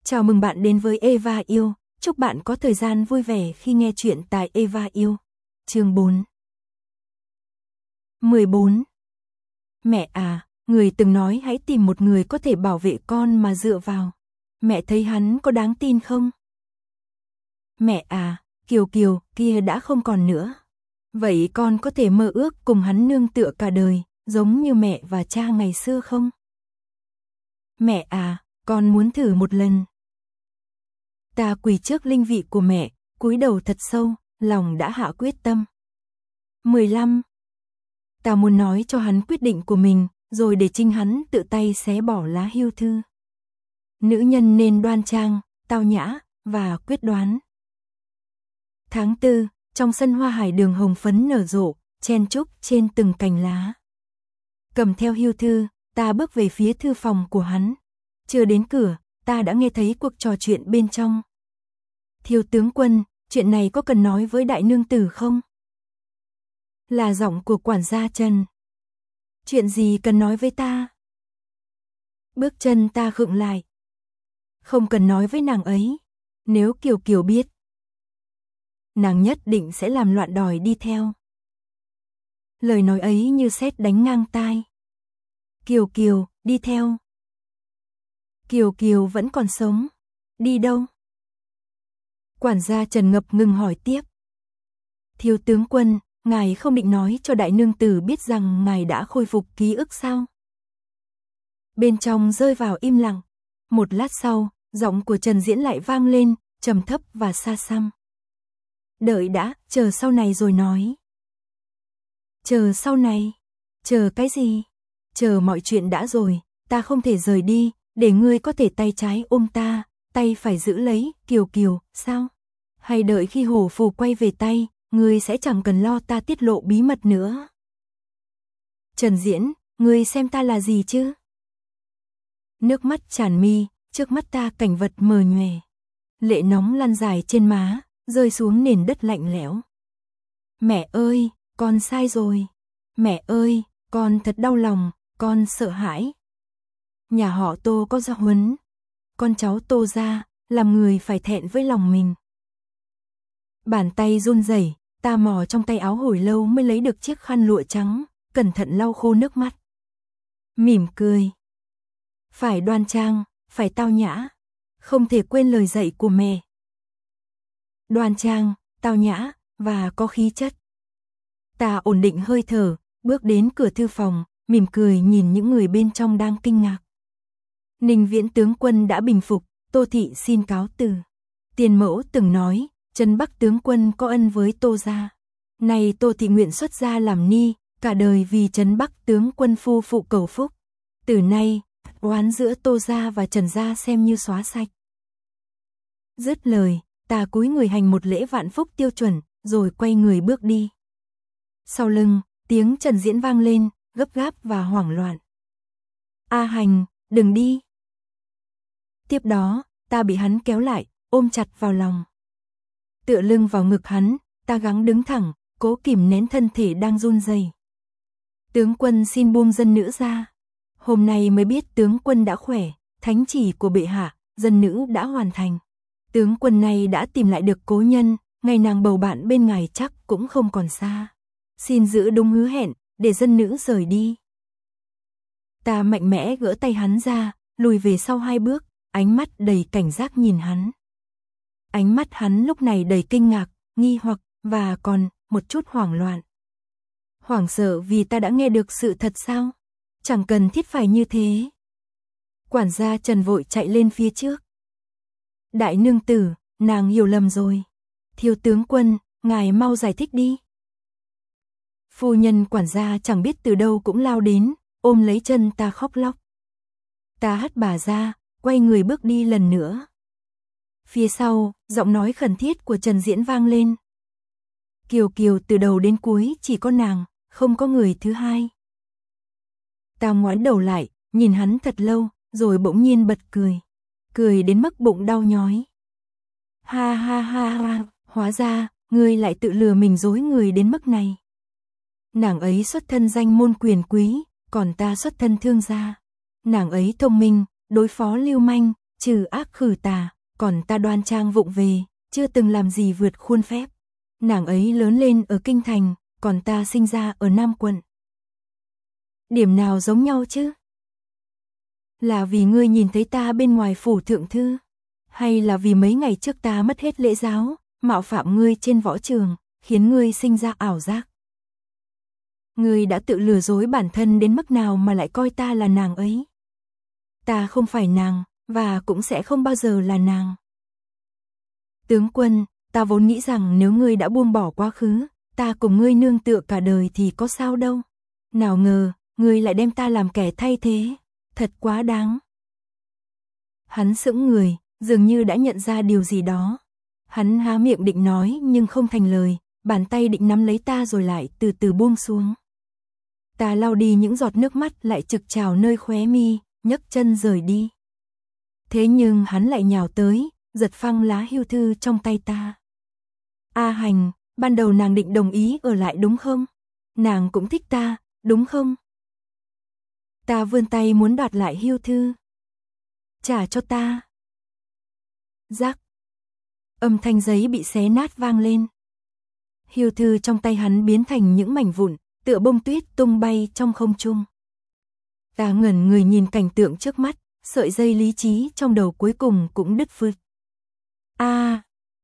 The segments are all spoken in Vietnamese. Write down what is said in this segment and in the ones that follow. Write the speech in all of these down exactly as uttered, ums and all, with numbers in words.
Chào mừng bạn đến với Eva Yêu, chúc bạn có thời gian vui vẻ khi nghe chuyện tại Eva Yêu. Chương bốn. mười bốn. Mẹ à, người từng nói hãy tìm một người có thể bảo vệ con mà dựa vào. Mẹ thấy hắn có đáng tin không? Mẹ à, Kiều Kiều kia đã không còn nữa. Vậy con có thể mơ ước cùng hắn nương tựa cả đời, giống như mẹ và cha ngày xưa không? Mẹ à, con muốn thử một lần. Ta quỳ trước linh vị của mẹ, cúi đầu thật sâu, lòng đã hạ quyết tâm. mười lăm. Ta muốn nói cho hắn quyết định của mình, rồi để chính hắn tự tay xé bỏ lá hưu thư. Nữ nhân nên đoan trang, tao nhã, và quyết đoán. Tháng tư, trong sân hoa hải đường hồng phấn nở rộ, chen chúc trên từng cành lá. Cầm theo hưu thư, ta bước về phía thư phòng của hắn. Chưa đến cửa, ta đã nghe thấy cuộc trò chuyện bên trong. Thiếu tướng quân, chuyện này có cần nói với đại nương tử không? Là giọng của quản gia Trần. Chuyện gì cần nói với ta? Bước chân ta khựng lại. Không cần nói với nàng ấy. Nếu Kiều Kiều biết, nàng nhất định sẽ làm loạn đòi đi theo. Lời nói ấy như sét đánh ngang tai. Kiều Kiều, đi theo. Kiều Kiều vẫn còn sống. Đi đâu? Quản gia Trần ngập ngừng hỏi tiếp. Thiếu tướng quân, ngài không định nói cho đại nương tử biết rằng ngài đã khôi phục ký ức sao? Bên trong rơi vào im lặng. Một lát sau, giọng của Trần Diễn lại vang lên, trầm thấp và xa xăm. Đợi đã, chờ sau này rồi nói. Chờ sau này? Chờ cái gì? Chờ mọi chuyện đã rồi, ta không thể rời đi, để ngươi có thể tay trái ôm ta, tay phải giữ lấy, Kiều Kiều, sao? Hay đợi khi hổ phù quay về tay, ngươi sẽ chẳng cần lo ta tiết lộ bí mật nữa. Trần Diễn, ngươi xem ta là gì chứ? Nước mắt tràn mi, trước mắt ta cảnh vật mờ nhòe. Lệ nóng lăn dài trên má, rơi xuống nền đất lạnh lẽo. Mẹ ơi, con sai rồi. Mẹ ơi, con thật đau lòng, con sợ hãi. Nhà họ Tô có gia huấn. Con cháu Tô gia, làm người phải thẹn với lòng mình. Bàn tay run rẩy, ta mò trong tay áo hồi lâu mới lấy được chiếc khăn lụa trắng, cẩn thận lau khô nước mắt. Mỉm cười. Phải đoan trang, phải tao nhã, không thể quên lời dạy của mẹ. Đoan trang, tao nhã, và có khí chất. Ta ổn định hơi thở, bước đến cửa thư phòng, mỉm cười nhìn những người bên trong đang kinh ngạc. Ninh Viễn tướng quân đã bình phục, Tô thị xin cáo từ. Tiền mẫu từng nói, Trấn Bắc tướng quân có ân với Tô gia. Này Tô thị nguyện xuất gia làm ni, cả đời vì Trấn Bắc tướng quân phu phụ cầu phúc. Từ nay, oán giữa Tô gia và Trần gia xem như xóa sạch. Dứt lời, ta cúi người hành một lễ vạn phúc tiêu chuẩn, rồi quay người bước đi. Sau lưng, tiếng Trần Diễn vang lên, gấp gáp và hoảng loạn. A Hành, đừng đi. Tiếp đó, ta bị hắn kéo lại, ôm chặt vào lòng. Tựa lưng vào ngực hắn, ta gắng đứng thẳng, cố kìm nén thân thể đang run rẩy. Tướng quân xin buông dân nữ ra. Hôm nay mới biết tướng quân đã khỏe, thánh chỉ của bệ hạ, dân nữ đã hoàn thành. Tướng quân này đã tìm lại được cố nhân, ngày nàng bầu bạn bên ngài chắc cũng không còn xa. Xin giữ đúng hứa hẹn, để dân nữ rời đi. Ta mạnh mẽ gỡ tay hắn ra, lùi về sau hai bước, ánh mắt đầy cảnh giác nhìn hắn. Ánh mắt hắn lúc này đầy kinh ngạc, nghi hoặc, và còn một chút hoảng loạn. Hoảng sợ vì ta đã nghe được sự thật sao? Chẳng cần thiết phải như thế. Quản gia Trần vội chạy lên phía trước. Đại nương tử, nàng hiểu lầm rồi. Thiếu tướng quân, ngài mau giải thích đi. Phu nhân quản gia chẳng biết từ đâu cũng lao đến, ôm lấy chân ta khóc lóc. Ta hất bà ra, quay người bước đi lần nữa. Phía sau, giọng nói khẩn thiết của Trần Diễn vang lên. Kiều Kiều từ đầu đến cuối chỉ có nàng, không có người thứ hai. Ta ngoái đầu lại, nhìn hắn thật lâu, rồi bỗng nhiên bật cười. Cười đến mức bụng đau nhói. Ha ha ha ha, hóa ra, ngươi lại tự lừa mình dối người đến mức này. Nàng ấy xuất thân danh môn quyền quý, còn ta xuất thân thương gia. Nàng ấy thông minh, đối phó lưu manh, trừ ác khử tà, còn ta đoan trang vụng về, chưa từng làm gì vượt khuôn phép. Nàng ấy lớn lên ở Kinh Thành, còn ta sinh ra ở Nam Quận. Điểm nào giống nhau chứ? Là vì ngươi nhìn thấy ta bên ngoài phủ thượng thư, hay là vì mấy ngày trước ta mất hết lễ giáo, mạo phạm ngươi trên võ trường, khiến ngươi sinh ra ảo giác? Ngươi đã tự lừa dối bản thân đến mức nào mà lại coi ta là nàng ấy? Ta không phải nàng, và cũng sẽ không bao giờ là nàng. Tướng quân, ta vốn nghĩ rằng nếu ngươi đã buông bỏ quá khứ, ta cùng ngươi nương tựa cả đời thì có sao đâu. Nào ngờ, ngươi lại đem ta làm kẻ thay thế, thật quá đáng. Hắn sững người, dường như đã nhận ra điều gì đó. Hắn há miệng định nói nhưng không thành lời, bàn tay định nắm lấy ta rồi lại từ từ buông xuống. Ta lau đi những giọt nước mắt lại trực trào nơi khóe mi, nhấc chân rời đi. Thế nhưng hắn lại nhào tới, giật phăng lá hưu thư trong tay ta. A Hành, ban đầu nàng định đồng ý ở lại đúng không? Nàng cũng thích ta, đúng không? Ta vươn tay muốn đoạt lại hưu thư. Trả cho ta. Rắc. Âm thanh giấy bị xé nát vang lên. Hưu thư trong tay hắn biến thành những mảnh vụn, tựa bông tuyết tung bay trong không trung. Ta ngẩn người nhìn cảnh tượng trước mắt, sợi dây lý trí trong đầu cuối cùng cũng đứt phứt. A. À.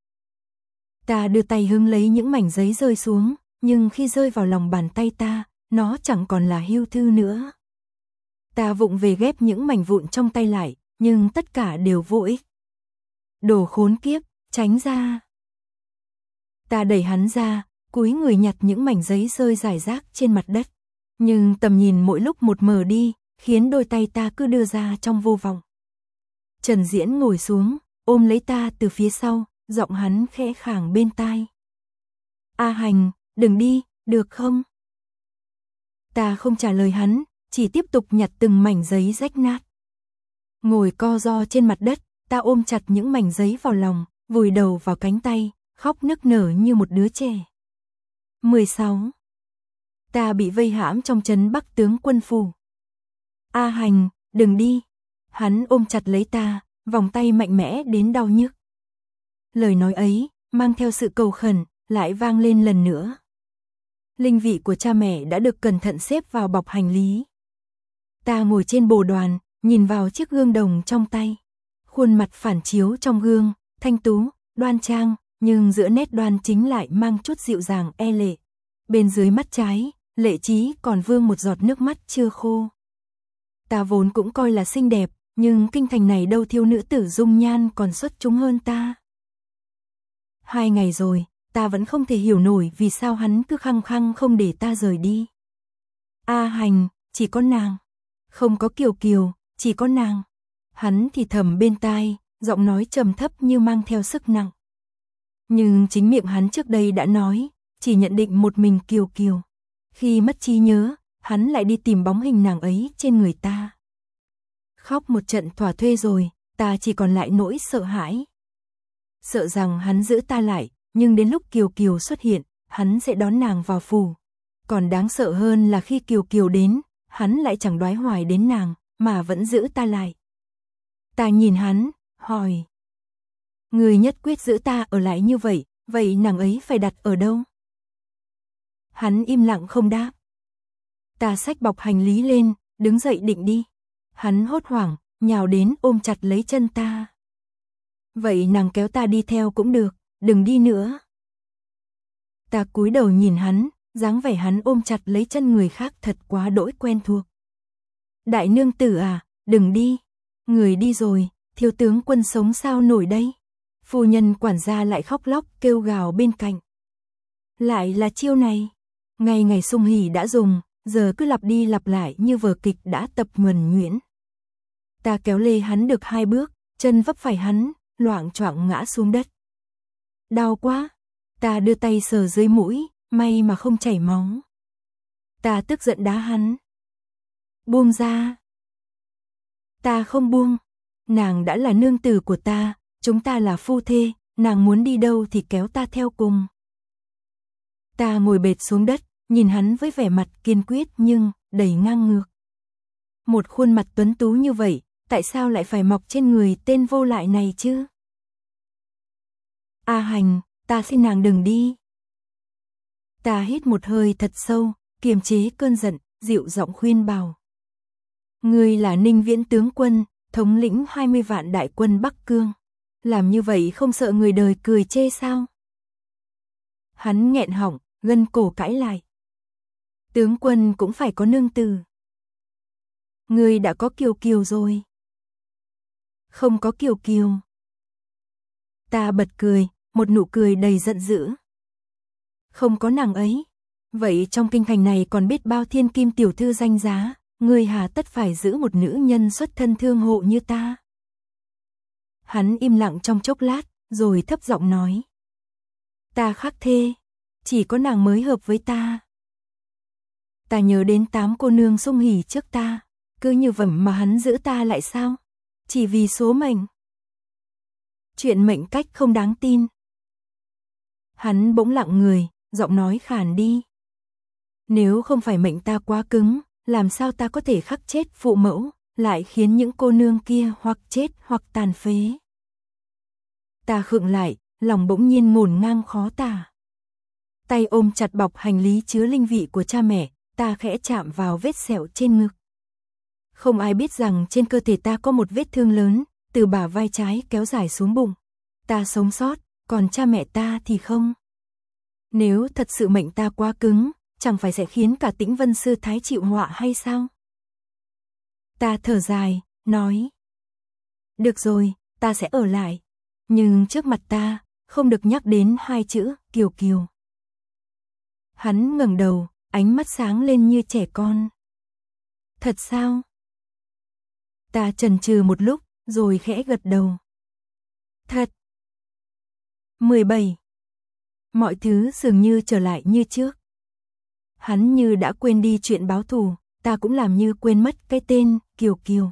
Ta đưa tay hứng lấy những mảnh giấy rơi xuống, nhưng khi rơi vào lòng bàn tay ta, nó chẳng còn là hưu thư nữa. Ta vụng về ghép những mảnh vụn trong tay lại, nhưng tất cả đều vô ích. Đồ khốn kiếp, tránh ra. Ta đẩy hắn ra, cúi người nhặt những mảnh giấy rơi rải rác trên mặt đất. Nhưng tầm nhìn mỗi lúc một mờ đi, khiến đôi tay ta cứ đưa ra trong vô vọng. Trần Diễn ngồi xuống, ôm lấy ta từ phía sau, giọng hắn khẽ khàng bên tai. A Hành, đừng đi, được không? Ta không trả lời hắn, chỉ tiếp tục nhặt từng mảnh giấy rách nát. Ngồi co ro trên mặt đất, ta ôm chặt những mảnh giấy vào lòng, vùi đầu vào cánh tay, khóc nức nở như một đứa trẻ. mười sáu. Ta bị vây hãm trong trấn Bắc tướng quân phủ. A Hành, đừng đi. Hắn ôm chặt lấy ta, vòng tay mạnh mẽ đến đau nhức. Lời nói ấy, mang theo sự cầu khẩn, lại vang lên lần nữa. Linh vị của cha mẹ đã được cẩn thận xếp vào bọc hành lý. Ta ngồi trên bồ đoàn, nhìn vào chiếc gương đồng trong tay. Khuôn mặt phản chiếu trong gương, thanh tú, đoan trang, nhưng giữa nét đoan chính lại mang chút dịu dàng e lệ. Bên dưới mắt trái, lệ trí còn vương một giọt nước mắt chưa khô. Ta vốn cũng coi là xinh đẹp, nhưng kinh thành này đâu thiếu nữ tử dung nhan còn xuất chúng hơn ta. Hai ngày rồi, ta vẫn không thể hiểu nổi vì sao hắn cứ khăng khăng không để ta rời đi. A Hành, chỉ có nàng. Không có Kiều Kiều, chỉ có nàng. Hắn thì thầm bên tai, giọng nói trầm thấp như mang theo sức nặng. Nhưng chính miệng hắn trước đây đã nói, chỉ nhận định một mình Kiều Kiều. Khi mất trí nhớ, hắn lại đi tìm bóng hình nàng ấy trên người ta. Khóc một trận thỏa thuê rồi, ta chỉ còn lại nỗi sợ hãi. Sợ rằng hắn giữ ta lại, nhưng đến lúc Kiều Kiều xuất hiện, hắn sẽ đón nàng vào phủ. Còn đáng sợ hơn là khi Kiều Kiều đến, hắn lại chẳng đoái hoài đến nàng, mà vẫn giữ ta lại. Ta nhìn hắn, hỏi. Người nhất quyết giữ ta ở lại như vậy, vậy nàng ấy phải đặt ở đâu? Hắn im lặng không đáp. Ta xách bọc hành lý lên, đứng dậy định đi. Hắn hốt hoảng, nhào đến ôm chặt lấy chân ta. Vậy nàng kéo ta đi theo cũng được, đừng đi nữa. Ta cúi đầu nhìn hắn, dáng vẻ hắn ôm chặt lấy chân người khác thật quá đỗi quen thuộc. Đại nương tử à, đừng đi. Người đi rồi, thiếu tướng quân sống sao nổi đây? Phu nhân quản gia lại khóc lóc kêu gào bên cạnh. Lại là chiêu này. Ngày ngày sung hỉ đã dùng, giờ cứ lặp đi lặp lại như vở kịch đã tập nhuần nhuyễn. Ta kéo lê hắn được hai bước, chân vấp phải hắn, loạng choạng ngã xuống đất. Đau quá. Ta đưa tay sờ dưới mũi, may mà không chảy máu. Ta tức giận đá hắn. Buông ra. Ta không buông. Nàng đã là nương tử của ta, chúng ta là phu thê, nàng muốn đi đâu thì kéo ta theo cùng. Ta ngồi bệt xuống đất, nhìn hắn với vẻ mặt kiên quyết nhưng đầy ngang ngược. Một khuôn mặt tuấn tú như vậy, tại sao lại phải mọc trên người tên vô lại này chứ? A Hành, ta xin nàng đừng đi. Ta hít một hơi thật sâu, kiềm chế cơn giận, dịu giọng khuyên bảo. Ngươi là Ninh Viễn tướng quân, thống lĩnh hai mươi vạn đại quân Bắc Cương. Làm như vậy không sợ người đời cười chê sao? Hắn nghẹn họng, gân cổ cãi lại. Tướng quân cũng phải có nương tử. Ngươi đã có Kiều Kiều rồi. Không có Kiều Kiều. Ta bật cười, một nụ cười đầy giận dữ. Không có nàng ấy. Vậy trong kinh thành này còn biết bao thiên kim tiểu thư danh giá, ngươi hà tất phải giữ một nữ nhân xuất thân thương hộ như ta? Hắn im lặng trong chốc lát, rồi thấp giọng nói. Ta khắc thê, chỉ có nàng mới hợp với ta. Ta nhớ đến tám cô nương sung hỉ trước ta, cứ như vậy mà hắn giữ ta lại sao? Chỉ vì số mệnh. Chuyện mệnh cách không đáng tin. Hắn bỗng lặng người, giọng nói khàn đi. Nếu không phải mệnh ta quá cứng, làm sao ta có thể khắc chết phụ mẫu, lại khiến những cô nương kia hoặc chết hoặc tàn phế. Ta khựng lại, lòng bỗng nhiên ngổn ngang khó tả. Tay ôm chặt bọc hành lý chứa linh vị của cha mẹ, ta khẽ chạm vào vết sẹo trên ngực. Không ai biết rằng trên cơ thể ta có một vết thương lớn, từ bả vai trái kéo dài xuống bụng. Ta sống sót, còn cha mẹ ta thì không. Nếu thật sự mệnh ta quá cứng, chẳng phải sẽ khiến cả Tĩnh Vân sư thái chịu họa hay sao? Ta thở dài, nói. Được rồi, ta sẽ ở lại. Nhưng trước mặt ta, không được nhắc đến hai chữ Kiều Kiều. Hắn ngẩng đầu, ánh mắt sáng lên như trẻ con. Thật sao? Ta chần chừ một lúc, rồi khẽ gật đầu. Thật. mười bảy. Mọi thứ dường như trở lại như trước. Hắn như đã quên đi chuyện báo thù, ta cũng làm như quên mất cái tên Kiều Kiều.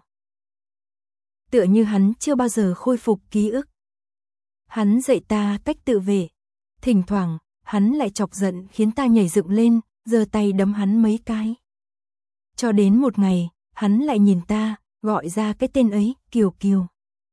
Tựa như hắn chưa bao giờ khôi phục ký ức. Hắn dạy ta cách tự vệ. Thỉnh thoảng, hắn lại chọc giận khiến ta nhảy dựng lên, giơ tay đấm hắn mấy cái. Cho đến một ngày, hắn lại nhìn ta, gọi ra cái tên ấy, Kiều Kiều.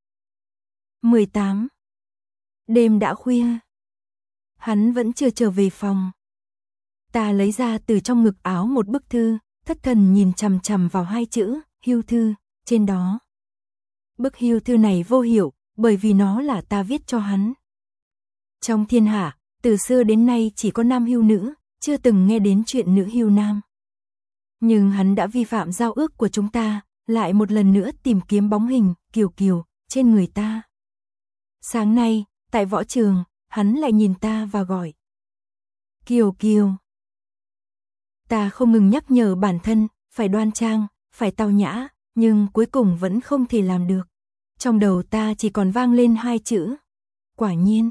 mười tám. Đêm đã khuya. Hắn vẫn chưa trở về phòng. Ta lấy ra từ trong ngực áo một bức thư, thất thần nhìn chằm chằm vào hai chữ, hưu thư, trên đó. Bức hưu thư này vô hiệu, bởi vì nó là ta viết cho hắn. Trong thiên hạ, từ xưa đến nay chỉ có nam hưu nữ, chưa từng nghe đến chuyện nữ hưu nam. Nhưng hắn đã vi phạm giao ước của chúng ta, lại một lần nữa tìm kiếm bóng hình, Kiều Kiều, trên người ta. Sáng nay, tại võ trường, hắn lại nhìn ta và gọi. Kiều Kiều. Ta không ngừng nhắc nhở bản thân, phải đoan trang, phải tao nhã, nhưng cuối cùng vẫn không thể làm được. Trong đầu ta chỉ còn vang lên hai chữ. Quả nhiên.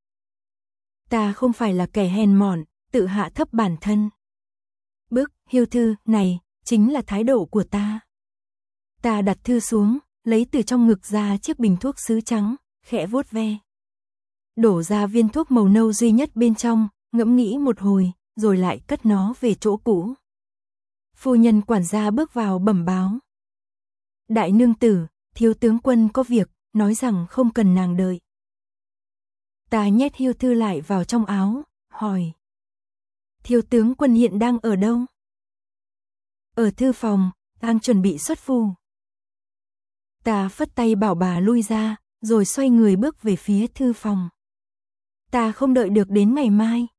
Ta không phải là kẻ hèn mọn, tự hạ thấp bản thân. Bức hưu thư này chính là thái độ của ta. Ta đặt thư xuống, lấy từ trong ngực ra chiếc bình thuốc sứ trắng, khẽ vuốt ve. Đổ ra viên thuốc màu nâu duy nhất bên trong, ngẫm nghĩ một hồi, rồi lại cất nó về chỗ cũ. Phu nhân quản gia bước vào bẩm báo. Đại nương tử, thiếu tướng quân có việc, nói rằng không cần nàng đợi. Ta nhét hưu thư lại vào trong áo, hỏi. Thiếu tướng quân hiện đang ở đâu? Ở thư phòng, đang chuẩn bị xuất phu. Ta phất tay bảo bà lui ra, rồi xoay người bước về phía thư phòng. Ta không đợi được đến ngày mai.